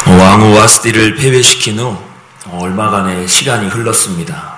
왕후 와스디를 폐위시킨 후 얼마간의 시간이 흘렀습니다.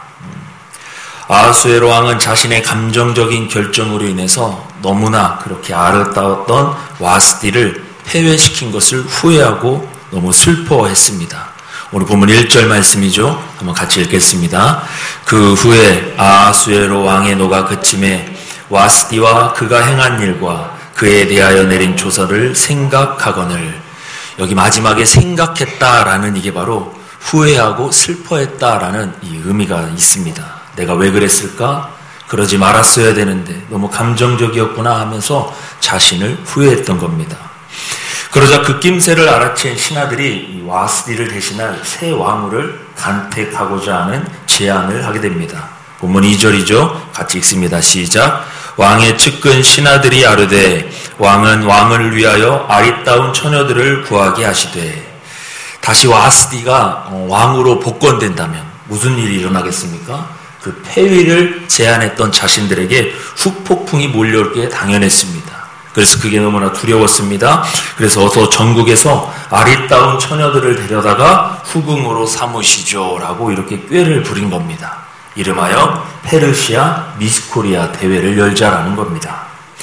아하수에로 왕은 자신의 감정적인 결정으로 인해서 너무나 그렇게 아름다웠던 와스디를 폐위시킨 것을 후회하고 너무 슬퍼했습니다. 오늘 본문 1절 말씀이죠. 한번 같이 읽겠습니다. 그 후에 아하수에로 왕의 노가 그침에 와스디와 그가 행한 일과 그에 대하여 내린 조서를 생각하거늘. 여기 마지막에 생각했다라는 이게 바로 후회하고 슬퍼했다라는 이 의미가 있습니다. 내가 왜 그랬을까? 그러지 말았어야 되는데 너무 감정적이었구나 하면서 자신을 후회했던 겁니다. 그러자 그 낌새를 알아챈 신하들이 이 와스디를 대신할 새 왕후를 간택하고자 하는 제안을 하게 됩니다. 본문 2절이죠. 같이 읽습니다. 시작. 왕의 측근 신하들이 아뢰되 왕은 왕을 위하여 아리따운 처녀들을 구하게 하시되. 다시 와스디가 왕으로 복권된다면 무슨 일이 일어나겠습니까? 그 폐위를 제안했던 자신들에게 후폭풍이 몰려올 게 당연했습니다. 그래서 그게 너무나 두려웠습니다. 그래서 어서 전국에서 아리따운 처녀들을 데려다가 후궁으로 삼으시죠 라고 이렇게 꾀를 부린 겁니다. 이름하여 페르시아 미스코리아 대회를 열자라는 겁니다.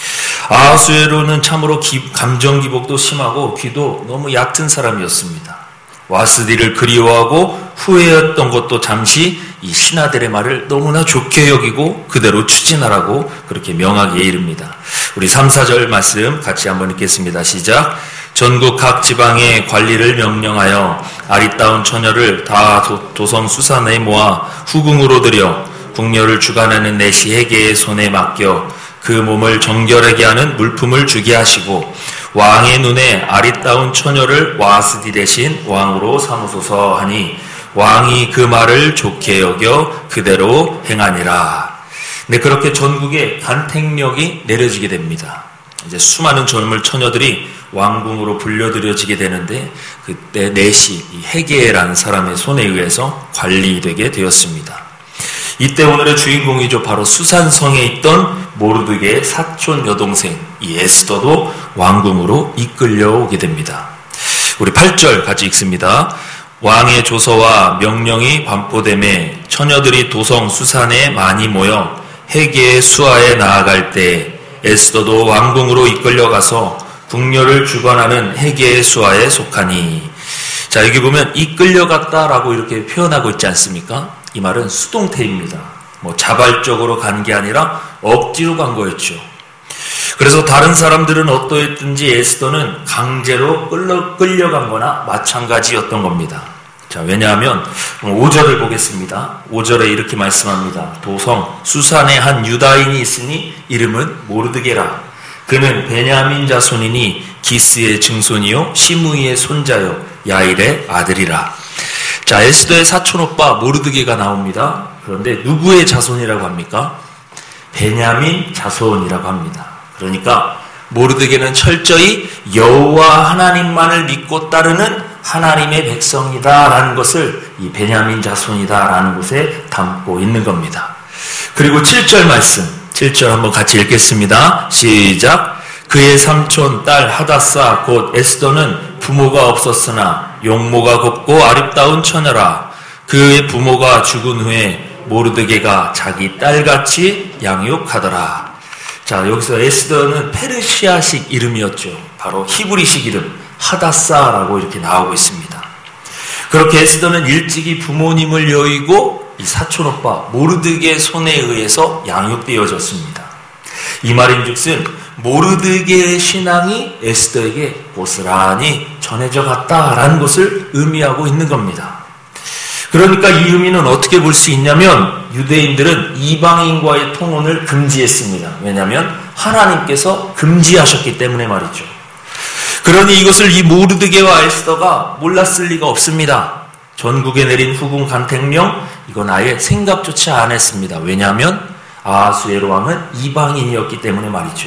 아하수에로는 참으로 감정 기복도 심하고 귀도 너무 얕은 사람이었습니다. 와스디를 그리워하고 후회했던 것도 잠시 이 신하들의 말을 너무나 좋게 여기고 그대로 추진하라고 그렇게 명하게 이릅니다. 우리 3, 4절 말씀 같이 한번 읽겠습니다. 시작. 전국 각 지방의 관리를 명령하여 아리따운 처녀를 다 도성 수산에 모아 후궁으로 들여 궁녀를 주관하는 내시에게의 손에 맡겨 그 몸을 정결하게 하는 물품을 주게 하시고 왕의 눈에 아리따운 처녀를 와스디 대신 왕으로 삼으소서 하니 왕이 그 말을 좋게 여겨 그대로 행하니라. 네, 그렇게 전국에 간택령이 내려지게 됩니다. 이제 수많은 젊은 처녀들이 왕궁으로 불려들여지게 되는데 그때 내시 이 헤게라는 사람의 손에 의해서 관리되게 되었습니다. 이때 오늘의 주인공이죠. 바로 수산성에 있던 모르드게의 사촌 여동생 이 에스더도 왕궁으로 이끌려오게 됩니다. 우리 8절 같이 읽습니다. 왕의 조서와 명령이 반포됨에 처녀들이 도성 수산에 많이 모여 헤게의 수하에 나아갈 때 에스더도 왕궁으로 이끌려가서 궁녀를 주관하는 헤게의 수하에 속하니. 자, 여기 보면 이끌려갔다라고 이렇게 표현하고 있지 않습니까? 이 말은 수동태입니다. 자발적으로 간 게 아니라 억지로 간 거였죠. 그래서 다른 사람들은 어떠했든지 에스더는 강제로 끌려간 거나 마찬가지였던 겁니다. 자, 왜냐하면 5절을 보겠습니다. 5절에 이렇게 말씀합니다. 도성 수산에 한 유다인이 있으니 이름은 모르드게라. 그는 베냐민 자손이니 기스의 증손이요 시므이의 손자요 야일의 아들이라. 자, 에스더의 사촌오빠 모르드게가 나옵니다. 그런데 누구의 자손이라고 합니까? 베냐민 자손이라고 합니다. 그러니까 모르드게는 철저히 여호와 하나님만을 믿고 따르는 하나님의 백성이다라는 것을 이 베냐민 자손이다라는 것에 담고 있는 겁니다. 그리고 7절 말씀, 7절 한번 같이 읽겠습니다. 시작. 그의 삼촌 딸 하다사 곧 에스더는 부모가 없었으나 용모가 곱고 아름다운 처녀라. 그의 부모가 죽은 후에 모르드게가 자기 딸같이 양육하더라. 자, 여기서 에스더는 페르시아식 이름이었죠. 바로 히브리식 이름 하다사라고 이렇게 나오고 있습니다. 그렇게 에스더는 일찍이 부모님을 여의고 이 사촌오빠 모르드게 손에 의해서 양육되어졌습니다. 이 말인즉슨 모르드게의 신앙이 에스더에게 고스란히 전해져 갔다라는 것을 의미하고 있는 겁니다. 그러니까 이 의미는 어떻게 볼 수 있냐면 유대인들은 이방인과의 통혼을 금지했습니다. 왜냐하면 하나님께서 금지하셨기 때문에 말이죠. 그러니 이것을 이 모르드게와 에스더가 몰랐을 리가 없습니다. 전국에 내린 후궁 간택령 이건 아예 생각조차 안 했습니다. 왜냐하면 아하수에로 왕은 이방인이었기 때문에 말이죠.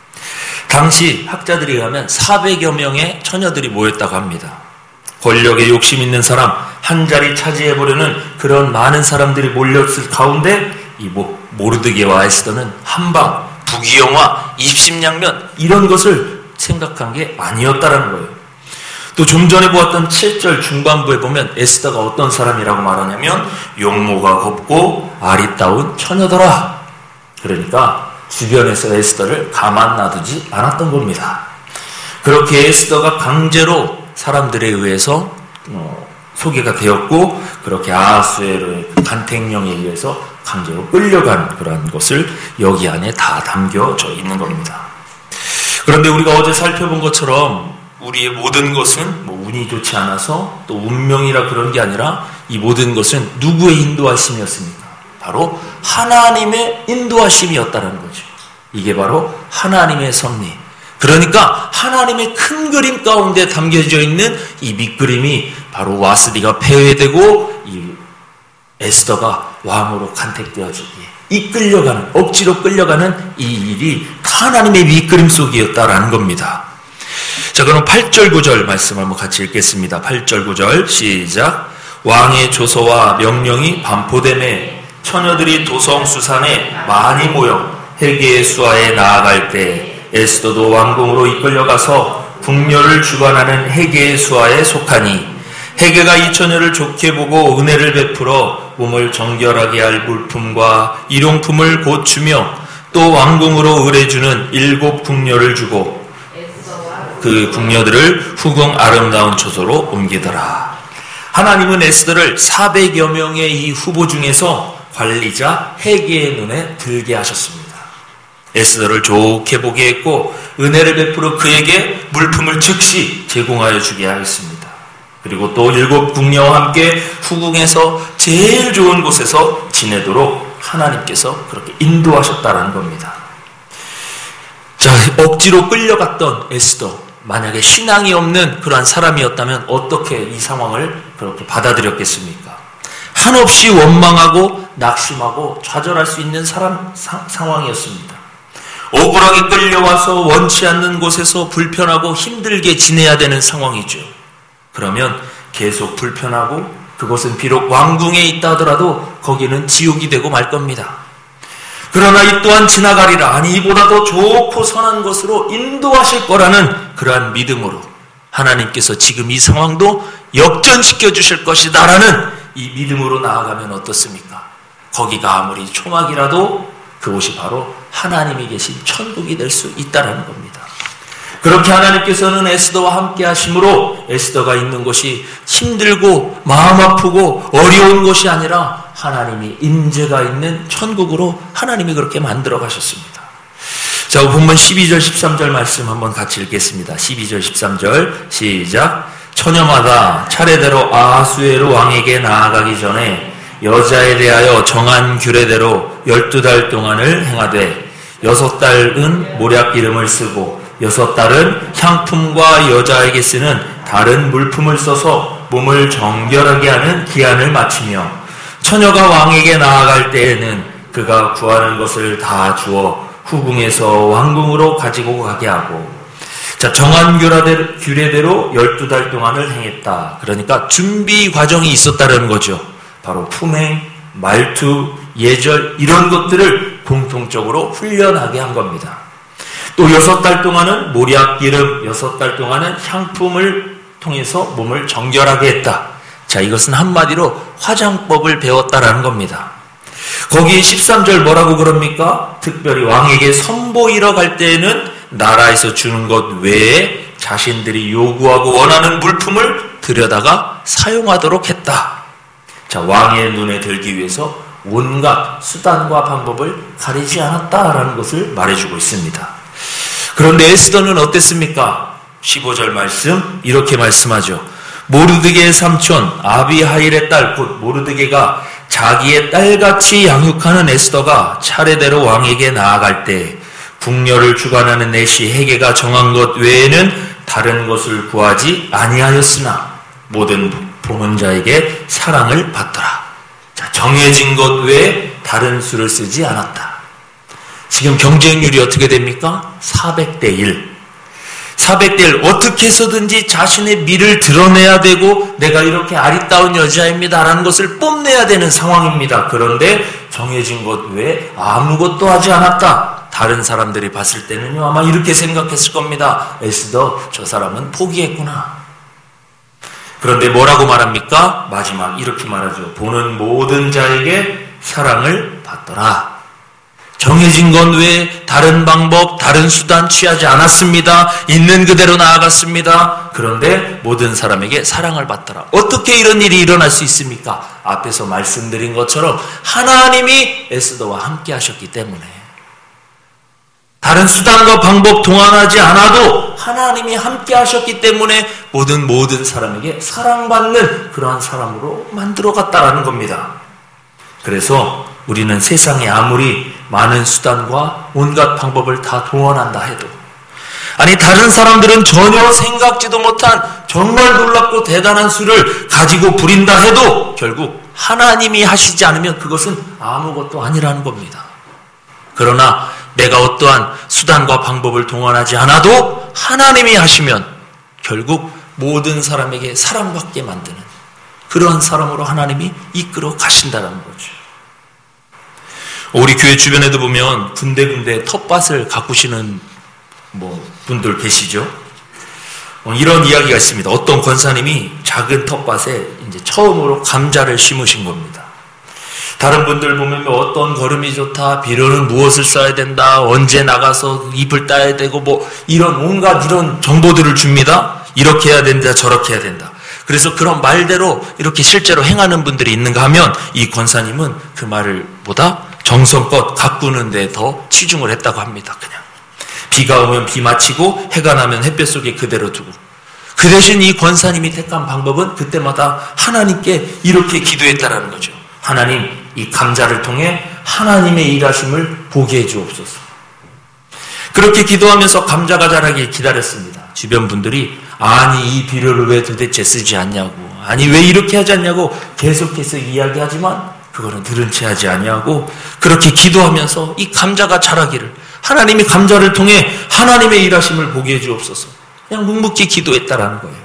당시 학자들이 의하면 400여 명의 처녀들이 모였다고 합니다. 권력에 욕심 있는 사람 한 자리 차지해보려는 그런 많은 사람들이 몰렸을 가운데 이 모르드게와 에스더는 한방, 부귀영화, 입심양면 이런 것을 생각한 게 아니었다라는 거예요. 또 좀 전에 보았던 7절 중반부에 보면 에스더가 어떤 사람이라고 말하냐면 용모가 곱고 아리따운 처녀더라. 그러니까 주변에서 에스더를 가만 놔두지 않았던 겁니다. 그렇게 에스더가 강제로 사람들에 의해서 소개가 되었고 그렇게 아하수에로의 간택령에 의해서 강제로 끌려간 그런 것을 여기 안에 다 담겨져 있는 겁니다. 그런데 우리가 어제 살펴본 것처럼 우리의 모든 것은 뭐 운이 좋지 않아서 또 운명이라 그런 게 아니라 이 모든 것은 누구의 인도하심이었습니까? 바로 하나님의 인도하심이었다는 거죠. 이게 바로 하나님의 섭리. 그러니까 하나님의 큰 그림 가운데 담겨져 있는 이 밑그림이 바로 와스디가 폐회되고 이 에스더가 왕으로 간택되어지기에 이끌려가는, 억지로 끌려가는 이 일이 하나님의 밑그림 속이었다라는 겁니다. 자, 그럼 8절 9절 말씀 한번 같이 읽겠습니다. 8절 9절 시작. 왕의 조서와 명령이 반포됨에 처녀들이 도성 수산에 많이 모여 헤게의 수하에 나아갈 때 에스더도 왕궁으로 이끌려가서 궁녀를 주관하는 헤게의 수하에 속하니 헤게가 이 처녀를 좋게 보고 은혜를 베풀어 몸을 정결하게 할 물품과 일용품을 곧 주며 또 왕궁으로 의뢰주는 7 궁녀를 주고 그 궁녀들을 후궁 아름다운 처소로 옮기더라. 하나님은 에스더를 400여 명의 이 후보 중에서 관리자 헤게의 눈에 들게 하셨습니다. 에스더를 좋게 보게 했고 은혜를 베풀어 그에게 물품을 즉시 제공하여 주게 하였습니다. 그리고 또 7 궁녀와 함께 후궁에서 제일 좋은 곳에서 지내도록 하나님께서 그렇게 인도하셨다는 겁니다. 자, 억지로 끌려갔던 에스더, 만약에 신앙이 없는 그러한 사람이었다면 어떻게 이 상황을 그렇게 받아들였겠습니까? 한없이 원망하고 낙심하고 좌절할 수 있는 상황이었습니다. 억울하게 끌려와서 원치 않는 곳에서 불편하고 힘들게 지내야 되는 상황이죠. 그러면 계속 불편하고 그것은 비록 왕궁에 있다 하더라도 거기는 지옥이 되고 말 겁니다. 그러나 이 또한 지나가리라. 아니 이보다 더 좋고 선한 것으로 인도하실 거라는 그러한 믿음으로 하나님께서 지금 이 상황도 역전시켜 주실 것이다 라는 이 믿음으로 나아가면 어떻습니까? 거기가 아무리 초막이라도 그곳이 바로 하나님이 계신 천국이 될 수 있다는 겁니다. 그렇게 하나님께서는 에스더와 함께 하심으로 에스더가 있는 곳이 힘들고 마음 아프고 어려운 곳이 아니라 하나님이 임재가 있는 천국으로 하나님이 그렇게 만들어 가셨습니다. 자, 본문 12절 13절 말씀 한번 같이 읽겠습니다. 12절 13절 시작. 처녀마다 차례대로 아하수에로 왕에게 나아가기 전에 여자에 대하여 정한 규례대로 12달 동안을 행하되 6달은 모략 기름을 쓰고 6달은 향품과 여자에게 쓰는 다른 물품을 써서 몸을 정결하게 하는 기한을 마치며 처녀가 왕에게 나아갈 때에는 그가 구하는 것을 다 주어 후궁에서 왕궁으로 가지고 가게 하고, 자, 정한 규례대로 12달 동안을 행했다. 그러니까 준비 과정이 있었다는 거죠. 바로 품행, 말투, 예절 이런 것들을 공통적으로 훈련하게 한 겁니다. 또 6달 동안은 모략기름, 6달 동안은 향품을 통해서 몸을 정결하게 했다. 자, 이것은 한마디로 화장법을 배웠다라는 겁니다. 거기 13절 뭐라고 그럽니까? 특별히 왕에게 선보이러 갈 때에는 나라에서 주는 것 외에 자신들이 요구하고 원하는 물품을 들여다가 사용하도록 했다. 자, 왕의 눈에 들기 위해서 온갖 수단과 방법을 가리지 않았다라는 것을 말해주고 있습니다. 그런데 에스더는 어땠습니까? 15절 말씀 이렇게 말씀하죠. 모르드게의 삼촌 아비하일의 딸 곧 모르드게가 자기의 딸같이 양육하는 에스더가 차례대로 왕에게 나아갈 때 궁녀를 주관하는 내시 헤게가 정한 것 외에는 다른 것을 구하지 아니하였으나 모든 보는 자에게 사랑을 받더라. 자, 정해진 것 외에 다른 수를 쓰지 않았다. 지금 경쟁률이 어떻게 됩니까? 400대 1. 400대 1. 어떻게 해서든지 자신의 미를 드러내야 되고 내가 이렇게 아리따운 여자입니다라는 것을 뽐내야 되는 상황입니다. 그런데 정해진 것 외에 아무것도 하지 않았다. 다른 사람들이 봤을 때는요 아마 이렇게 생각했을 겁니다. 에스더 저 사람은 포기했구나. 그런데 뭐라고 말합니까? 마지막 이렇게 말하죠. 보는 모든 자에게 사랑을 받더라. 정해진 건 외에 다른 방법, 다른 수단 취하지 않았습니다. 있는 그대로 나아갔습니다. 그런데 모든 사람에게 사랑을 받더라. 어떻게 이런 일이 일어날 수 있습니까? 앞에서 말씀드린 것처럼 하나님이 에스더와 함께 하셨기 때문에, 다른 수단과 방법 동원하지 않아도 하나님이 함께 하셨기 때문에 모든 사람에게 사랑받는 그러한 사람으로 만들어갔다라는 겁니다. 그래서 우리는 세상에 아무리 많은 수단과 온갖 방법을 다 동원한다 해도, 아니 다른 사람들은 전혀 생각지도 못한 정말 놀랍고 대단한 수를 가지고 부린다 해도 결국 하나님이 하시지 않으면 그것은 아무것도 아니라는 겁니다. 그러나 내가 어떠한 수단과 방법을 동원하지 않아도 하나님이 하시면 결국 모든 사람에게 사랑받게 만드는 그러한 사람으로 하나님이 이끌어 가신다는 거죠. 우리 교회 주변에도 보면 군데군데 텃밭을 가꾸시는 분들 계시죠? 이런 이야기가 있습니다. 어떤 권사님이 작은 텃밭에 이제 처음으로 감자를 심으신 겁니다. 다른 분들 보면 어떤 거름이 좋다, 비료는 무엇을 써야 된다, 언제 나가서 잎을 따야 되고 이런 온갖 이런 정보들을 줍니다. 이렇게 해야 된다, 저렇게 해야 된다. 그래서 그런 말대로 이렇게 실제로 행하는 분들이 있는가 하면 이 권사님은 그 말을 보다 정성껏 가꾸는 데 더 치중을 했다고 합니다. 그냥 비가 오면 비 맞히고 해가 나면 햇볕 속에 그대로 두고, 그 대신 이 권사님이 택한 방법은 그때마다 하나님께 이렇게 기도했다라는 거죠. 하나님, 이 감자를 통해 하나님의 일하심을 보게 해 주옵소서. 그렇게 기도하면서 감자가 자라길 기다렸습니다. 주변 분들이 아니 이 비료를 왜 도대체 쓰지 않냐고, 아니 왜 이렇게 하지 않냐고 계속해서 이야기하지만 그거는 들은 채 하지 아니하고 그렇게 기도하면서 이 감자가 자라기를, 하나님이 감자를 통해 하나님의 일하심을 보게 해 주옵소서, 그냥 묵묵히 기도했다라는 거예요.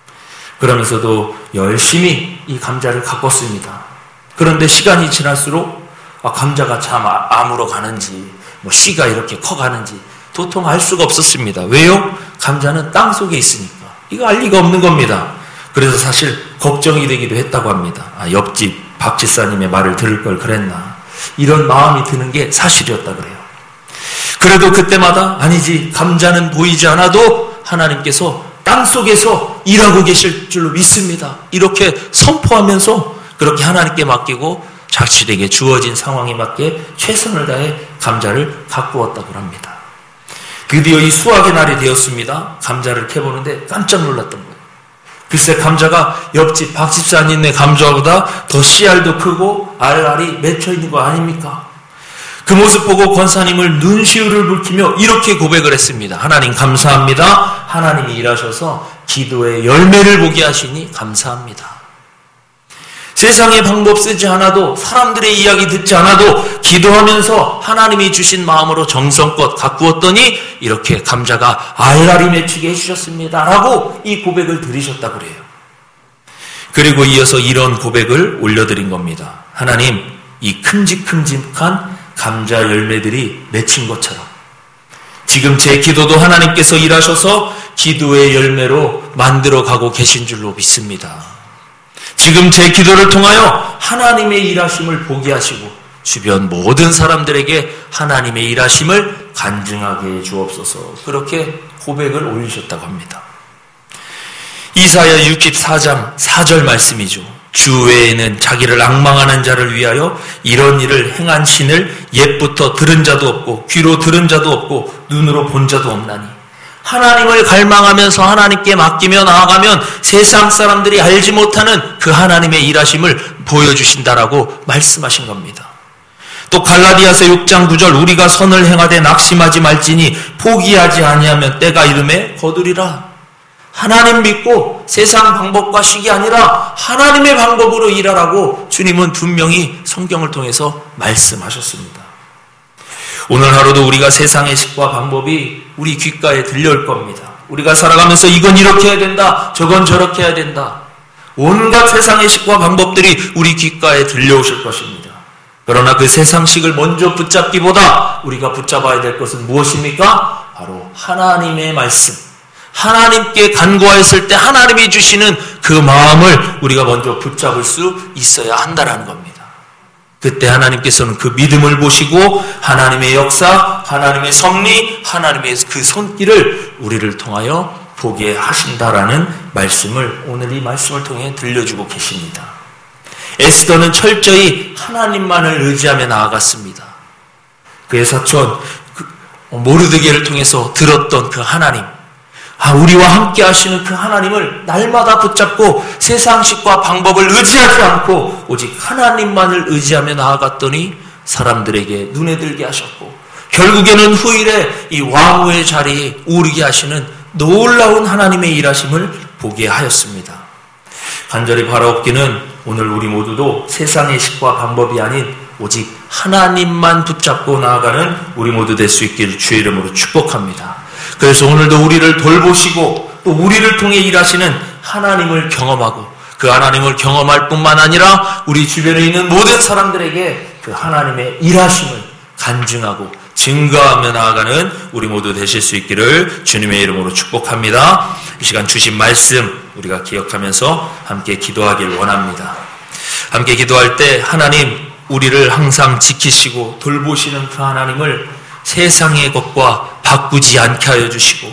그러면서도 열심히 이 감자를 가꿨습니다. 그런데 시간이 지날수록 감자가 참 아무로 가는지 씨가 이렇게 커가는지 도통 알 수가 없었습니다. 왜요? 감자는 땅 속에 있으니까 이거 알 리가 없는 겁니다. 그래서 사실 걱정이 되기도 했다고 합니다. 옆집 박 집사님의 말을 들을 걸 그랬나, 이런 마음이 드는 게 사실이었다 그래요. 그래도 그때마다 아니지, 감자는 보이지 않아도 하나님께서 땅속에서 일하고 계실 줄로 믿습니다, 이렇게 선포하면서 그렇게 하나님께 맡기고 자신에게 주어진 상황에 맞게 최선을 다해 감자를 가꾸었다고 합니다. 드디어 이 수확의 날이 되었습니다. 감자를 캐보는데 깜짝 놀랐던 거예요. 글쎄 감자가 옆집 박 집사님네 감자보다 더 씨알도 크고 알알이 맺혀 있는 거 아닙니까? 그 모습 보고 권사님을 눈시울을 붉히며 이렇게 고백을 했습니다. 하나님 감사합니다. 하나님이 일하셔서 기도의 열매를 보게 하시니 감사합니다. 세상의 방법 쓰지 않아도, 사람들의 이야기 듣지 않아도 기도하면서 하나님이 주신 마음으로 정성껏 가꾸었더니 이렇게 감자가 알알이 맺히게 해주셨습니다 라고 이 고백을 드리셨다고 그래요. 그리고 이어서 이런 고백을 올려드린 겁니다. 하나님, 이 큼직큼직한 감자 열매들이 맺힌 것처럼 지금 제 기도도 하나님께서 일하셔서 기도의 열매로 만들어가고 계신 줄로 믿습니다. 지금 제 기도를 통하여 하나님의 일하심을 보게 하시고 주변 모든 사람들에게 하나님의 일하심을 간증하게 해 주옵소서, 그렇게 고백을 올리셨다고 합니다. 이사야 64장 4절 말씀이죠. 주 외에는 자기를 앙망하는 자를 위하여 이런 일을 행한 신을 옛부터 들은 자도 없고 귀로 들은 자도 없고 눈으로 본 자도 없나니, 하나님을 갈망하면서 하나님께 맡기며 나아가면 세상 사람들이 알지 못하는 그 하나님의 일하심을 보여주신다라고 말씀하신 겁니다. 또 갈라디아서 6장 9절 우리가 선을 행하되 낙심하지 말지니 포기하지 아니하면 때가 이름에 거두리라. 하나님 믿고 세상 방법과 식이 아니라 하나님의 방법으로 일하라고 주님은 분명히 성경을 통해서 말씀하셨습니다. 오늘 하루도 우리가 세상의 식과 방법이 우리 귓가에 들려올 겁니다. 우리가 살아가면서 이건 이렇게 해야 된다, 저건 저렇게 해야 된다, 온갖 세상의 식과 방법들이 우리 귓가에 들려오실 것입니다. 그러나 그 세상식을 먼저 붙잡기보다 우리가 붙잡아야 될 것은 무엇입니까? 바로 하나님의 말씀, 하나님께 간구하였을 때 하나님이 주시는 그 마음을 우리가 먼저 붙잡을 수 있어야 한다는 겁니다. 그때 하나님께서는 그 믿음을 보시고 하나님의 역사, 하나님의 섭리, 하나님의 그 손길을 우리를 통하여 보게 하신다라는 말씀을 오늘 이 말씀을 통해 들려주고 계십니다. 에스더는 철저히 하나님만을 의지하며 나아갔습니다. 그의 사촌 모르드게를 통해서 들었던 그 하나님, 우리와 함께 하시는 그 하나님을 날마다 붙잡고 세상식과 방법을 의지하지 않고 오직 하나님만을 의지하며 나아갔더니 사람들에게 눈에 들게 하셨고 결국에는 후일에 이 왕후의 자리에 오르게 하시는 놀라운 하나님의 일하심을 보게 하였습니다. 간절히 바라옵기는 오늘 우리 모두도 세상의 식과 방법이 아닌 오직 하나님만 붙잡고 나아가는 우리 모두 될 수 있기를 주의 이름으로 축복합니다. 그래서 오늘도 우리를 돌보시고 또 우리를 통해 일하시는 하나님을 경험하고 그 하나님을 경험할 뿐만 아니라 우리 주변에 있는 모든 사람들에게 그 하나님의 일하심을 간증하고 증거하며 나아가는 우리 모두 되실 수 있기를 주님의 이름으로 축복합니다. 이 시간 주신 말씀 우리가 기억하면서 함께 기도하길 원합니다. 함께 기도할 때 하나님 우리를 항상 지키시고 돌보시는 그 하나님을 세상의 것과 바꾸지 않게 하여 주시고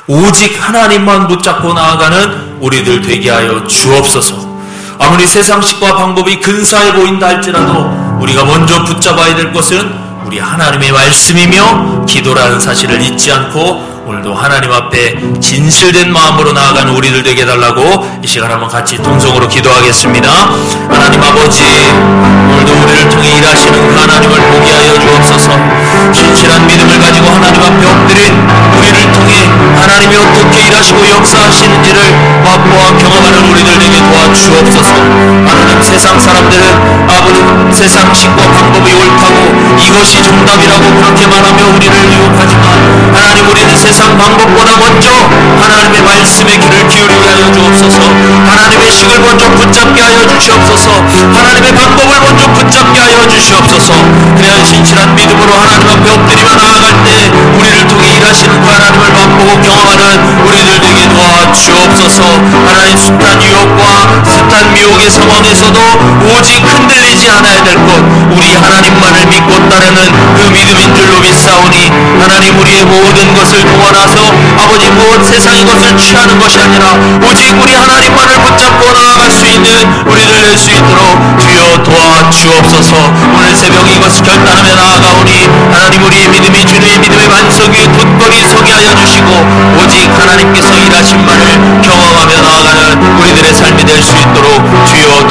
오직 하나님만 붙잡고 나아가는 우리들 되게 하여 주옵소서. 아무리 세상식과 방법이 근사해 보인다 할지라도 우리가 먼저 붙잡아야 될 것은 우리 하나님의 말씀이며 기도라는 사실을 잊지 않고 오늘도 하나님 앞에 진실된 마음으로 나아가는 우리들 되게 해달라고 이 시간 한번 같이 동성으로 기도하겠습니다. 하나님 아버지, 오늘도 우리를 통해 일하시는 그 하나님을 보게 하여 주옵소서. 진실한 믿음을 가지고 하나님 앞에 엎드린 우리를 통해 하나님이 어떻게 일하시고 역사하시는지를 맛보아 경험하는 우리들 되게 도와주옵소서. 하나님, 세상 사람들은 아버지 세상식과 방법이 옳다고 이것이 정답이라고 그렇게 말하며 우리를 유혹하지만 하나님, 우리는 세상 방법보다 먼저 하나님의 말씀에 귀를 기울이게 하여 주옵소서. 하나님의 식을 먼저 붙잡게 하여 주시옵소서. 하나님의 방법을 먼저 붙잡게 하여 주시옵소서. 그래야 진실한 믿음으로 하나님 앞에 엎드리며 나아갈 때 우리를 통해 일하시는 그 하나님을 맛보고 경험하는 우리들 되게 도와주옵소서. 하나님, 숱한 유혹과 숱한 미혹의 상황에서도 오직 흔들리지 않아야 될 것, 우리 하나님만을 믿고 따르는 그 믿음인 줄로 믿사오니 하나님, 우리의 모든 것을 구원하서 아버지 무엇 세상의 것을 취하는 것이 아니라 오직 우리 하나님만을 붙잡고 나아갈 수 있는 우리를 낼 수 있도록 주여 도와주옵소서. 오늘 새벽 이것을 결단하며 나아가오니 하나님, 우리의 믿음이 주님의 믿음의 반석 위에 돋보이 서게 하여 주시고 오직 하나님께서 일하신만을 경험하며 나아가는 우리들의 삶이 될 수 있도록 주여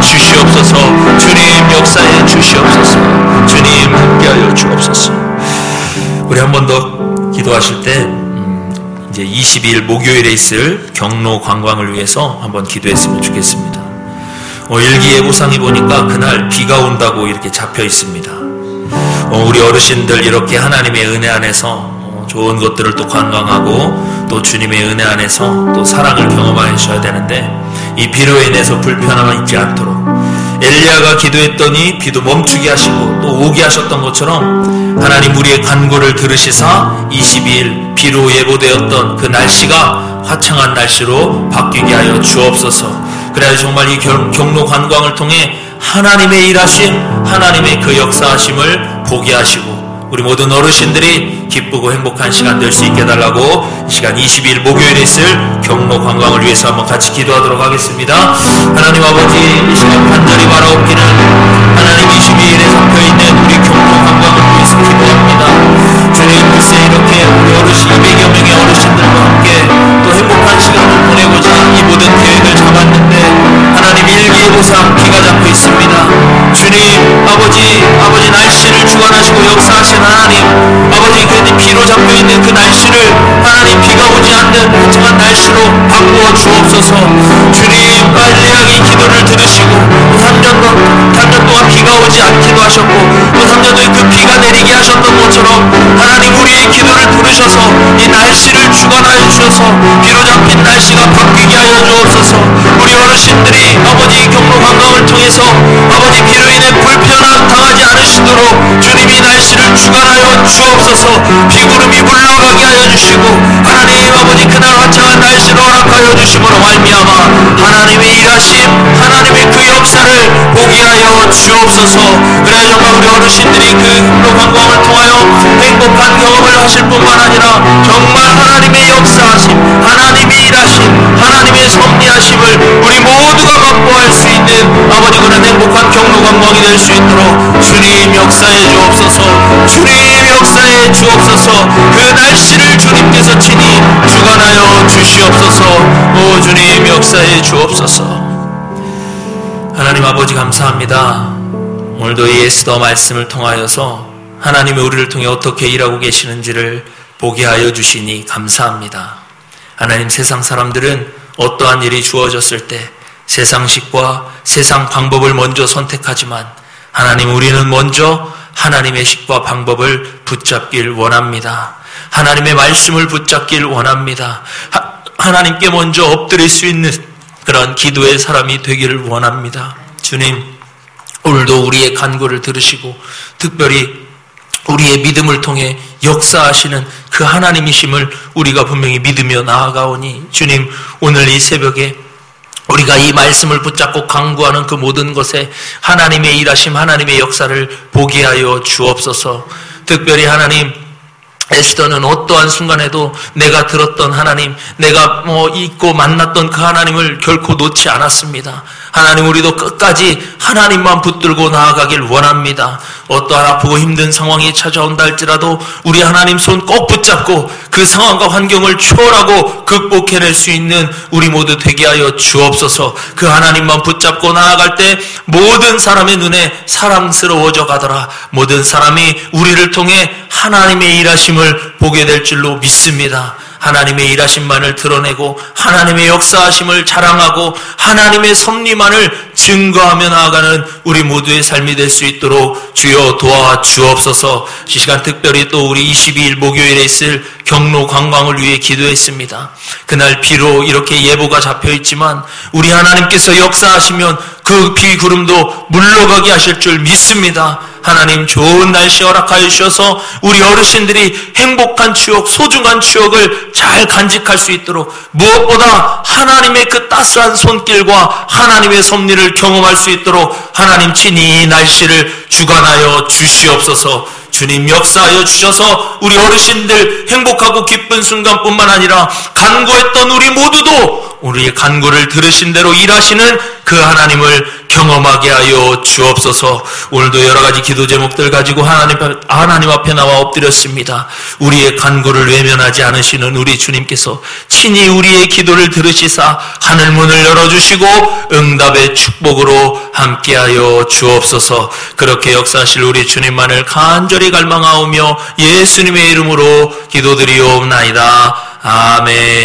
도와주시옵소서. 주님 역사해 주시옵소서. 주님 함께하여 주옵소서. 우리 한 번 더 기도하실 때 이제 22일 목요일에 있을 경로 관광을 위해서 한번 기도했으면 좋겠습니다. 일기예보상에 보니까 그날 비가 온다고 이렇게 잡혀 있습니다. 우리 어르신들 이렇게 하나님의 은혜 안에서 좋은 것들을 또 관광하고 또 주님의 은혜 안에서 또 사랑을 경험하셔야 되는데 이 비로 인해서 불편함이 있지 않도록 엘리야가 기도했더니 비도 멈추게 하시고 또 오게 하셨던 것처럼 하나님, 우리의 간구를 들으시사 22일 비로 예보되었던 그 날씨가 화창한 날씨로 바뀌게 하여 주옵소서. 그래야 정말 이 경로 관광을 통해 하나님의 일하심, 하나님의 그 역사하심을 보게 하시고 우리 모든 어르신들이 기쁘고 행복한 시간 될 수 있게 해달라고 이 시간 22일 목요일에 있을 경로 관광을 위해서 한번 같이 기도하도록 하겠습니다. 하나님 아버지, 이 시간 간절히 바라옵기는 하나님 22일에 잡혀있는 우리 경로 관광을 위해서 기도합니다. 주님, 글쎄 이렇게 우리 어르신 200여 명의 어르신들과 함께 또 행복한 시간을 보내고자 이 모든 계획을 잡았는데 하나님, 일기예보상 비가 잡혀 있습니다. 주님 아버지 날씨를 주관하시고 역사하신 하나님, 아버지 그 비로 잡혀있는 그 날씨를 하나님, 비가 오지 않는 화창한 날씨로 바꾸어 주옵소서. 주님, 빨리 기도를 들으시고 3년 동안 비가 오지 않기도 하셨고 또 3년 전에 그 비가 내리게 하셨던 것처럼 하나님, 우리의 기도를 들으셔서 이 날씨를 주관하여 주셔서 비로 잡힌 날씨가 바뀌게 하여 주옵소서. 우리 어르신들이 아버지 경로 관광을 통해서 아버지 비로 인해 불편함 당하지 않으시도록 주님이 날씨를 주관하여 주옵소서. 비구름이 물러가게 하여 주시고 하나님 아버지, 그날 화창한 열어주심으로 말미암아 하나님의 일하심, 하나님의 그 역사를 보게 하여 주옵소서. 그래야 정말 우리 어르신들이 그 흑로 관광을 통하여 행복한 경험을 하실 뿐만 아니라 정말 하나님의 역사하심, 하나님의 일하심, 하나님의 섭리하심을 우리 모두가 맛보할 수 있는 아버지 그런 행복한 경로 관광이 될 수 있도록 주님 역사해 주옵소서. 주님 역사해 주옵소서. 그 날씨를 주님께서 친히 주관하여 주시옵소서. 오 주님 역사해 주옵소서. 하나님 아버지 감사합니다. 오늘도 이 에스더 말씀을 통하여서 하나님이 우리를 통해 어떻게 일하고 계시는지를 보게 하여 주시니 감사합니다. 하나님, 세상 사람들은 어떠한 일이 주어졌을 때 세상식과 세상 방법을 먼저 선택하지만 하나님, 우리는 먼저 하나님의 식과 방법을 붙잡길 원합니다. 하나님의 말씀을 붙잡길 원합니다. 하나님께 먼저 엎드릴 수 있는 그런 기도의 사람이 되기를 원합니다. 주님, 오늘도 우리의 간구를 들으시고 특별히 우리의 믿음을 통해 역사하시는 그 하나님이심을 우리가 분명히 믿으며 나아가오니 주님, 오늘 이 새벽에 우리가 이 말씀을 붙잡고 강구하는 그 모든 것에 하나님의 일하심, 하나님의 역사를 보게 하여 주옵소서. 특별히 하나님, 에스더는 어떠한 순간에도 내가 들었던 하나님, 내가 잊고 만났던 그 하나님을 결코 놓지 않았습니다. 하나님, 우리도 끝까지 하나님만 붙들고 나아가길 원합니다. 어떠한 아프고 힘든 상황이 찾아온다 할지라도 우리 하나님 손 꼭 붙잡고 그 상황과 환경을 초월하고 극복해낼 수 있는 우리 모두 되게 하여 주옵소서. 그 하나님만 붙잡고 나아갈 때 모든 사람의 눈에 사랑스러워져 가더라. 모든 사람이 우리를 통해 하나님의 일하심을 보게 될 줄로 믿습니다. 하나님의 일하심만을 드러내고 하나님의 역사하심을 자랑하고 하나님의 섭리만을 증거하며 나아가는 우리 모두의 삶이 될 수 있도록 주여 도와 주옵소서. 이 시간 특별히 또 우리 22일 목요일에 있을 경로 관광을 위해 기도했습니다. 그날 비로 이렇게 예보가 잡혀있지만 우리 하나님께서 역사하시면 그 비구름도 물러가게 하실 줄 믿습니다. 하나님, 좋은 날씨 허락하여 주셔서 우리 어르신들이 행복한 추억, 소중한 추억을 잘 간직할 수 있도록 무엇보다 하나님의 그 따스한 손길과 하나님의 섭리를 경험할 수 있도록 하나님 친히 이 날씨를 주관하여 주시옵소서. 주님 역사하여 주셔서 우리 어르신들 행복하고 기쁜 순간뿐만 아니라 간구했던 우리 모두도 우리의 간구를 들으신 대로 일하시는 그 하나님을 경험하게 하여 주옵소서. 오늘도 여러 가지 기도 제목들 가지고 하나님 앞에 나와 엎드렸습니다. 우리의 간구를 외면하지 않으시는 우리 주님께서 친히 우리의 기도를 들으시사 하늘문을 열어주시고 응답의 축복으로 함께하여 주옵소서. 그렇게 역사하실 우리 주님만을 간절히 갈망하오며 예수님의 이름으로 기도드리옵나이다. 아멘.